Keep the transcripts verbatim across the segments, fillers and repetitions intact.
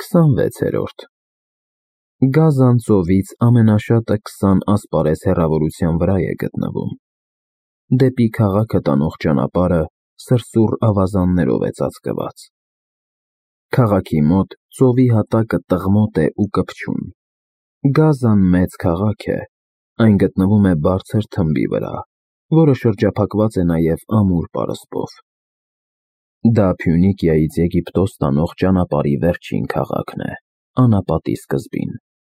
քսանվեցերորդ Գազան ծովից ամենաշատը քսան ասպարեզ հեռավորության վրա է գտնվում։ Դեպի քաղաքը տանող ճանապարհը սրսուռ ավազաններով է ծածկված։ Քաղաքի մոտ ծովի հատակը տղմոտ է ու կպչուն։ Գազան մեծ քաղաք է, այն գտնվում է բարձր թմբի վրա, որը շրջափակված է նաև ամուր պարսպով։ Դա Փյունիկիայից Եգիպտոս տանող ճանապարհի վերջին քաղաքն է, անապատի սկզբին։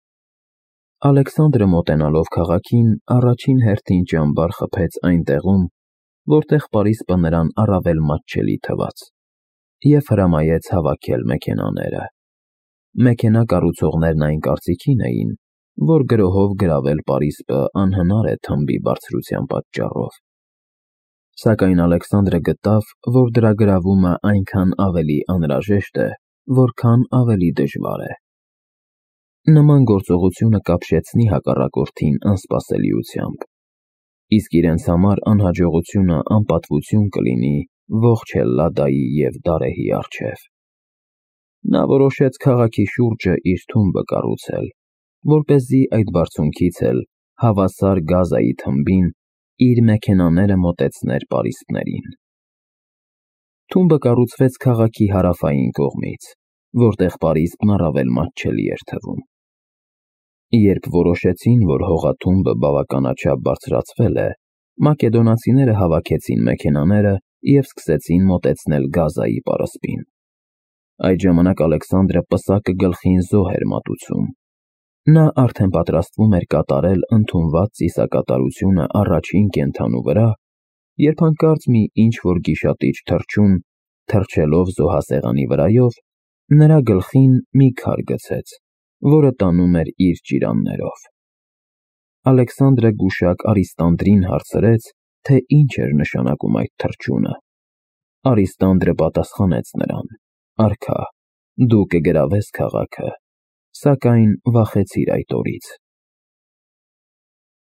Ալեքսանդրը մոտենալով քաղաքին, առաջին հերթին ճամբար խփեց այն տեղում, որտեղ պարիսպը նրան առավել մատչելի թվաց, և հրամայեց հավաքել մեքենաները։ Մեքենա կառուցողներն այն կարծիքին էին, որ գրոհով գրավել պարիսպը անհնար է թմբի բարձրության պատճառով։ Սակայն Ալեքսանդրը գտավ, որ դրա գրավումը այնքան ավելի անհրաժեշտ է, որքան ավելի դժվար է։ Նման գործողությունը կապշեցնի հակառակորդին անսպասելիությամբ, իսկ իրենց համար անհաջողությունը անպատվություն կլինի ողջ Հելլադայի և Դարեհի առջև։ Նա որոշեց քաղաքի շուրջը իր թումբը կառուցել, որպեսզի այդ բարձունքից էլ հավասար Գազայի թմբին իր մեքենաները մոտեցներ պարիսպներին։ Թումբը կառուցվեց քաղաքի հարավային կողմից, որտեղ պարիսպն առավել մատչելի էր թվում։ Երբ որոշեցին, որ հողաթումբը բավականաչափ բարձրացվել է, մակեդոնացիները հավաքեցին մեքենաները և սկսեցին մոտեցնել Գազայի պարսպին։ Այդ ժամանակ Ալեքսանդրը պսակը գլխին զոհ էր մատուցում։ Նա արդեն պատրաստվում էր կատարել ընդունված ծիսակատարությունը առաջին կենդանու վրա, երբ հանկարծ մի ինչ-որ գիշատիչ թռչուն, թռչելով զոհասեղանի վրայով, նրա գլխին մի քար գցեց, որը տանում էր իր ճիրաններով։ Ալեքսանդրը գուշակ Արիստանդրին հարցրեց, թե ինչ էր նշանակում այդ թռչունը։ Արիստանդրը պատասխանեց նրան. «Արքա, դու կգրավես քաղաքը, սակայն վախեցիր այդ օրից,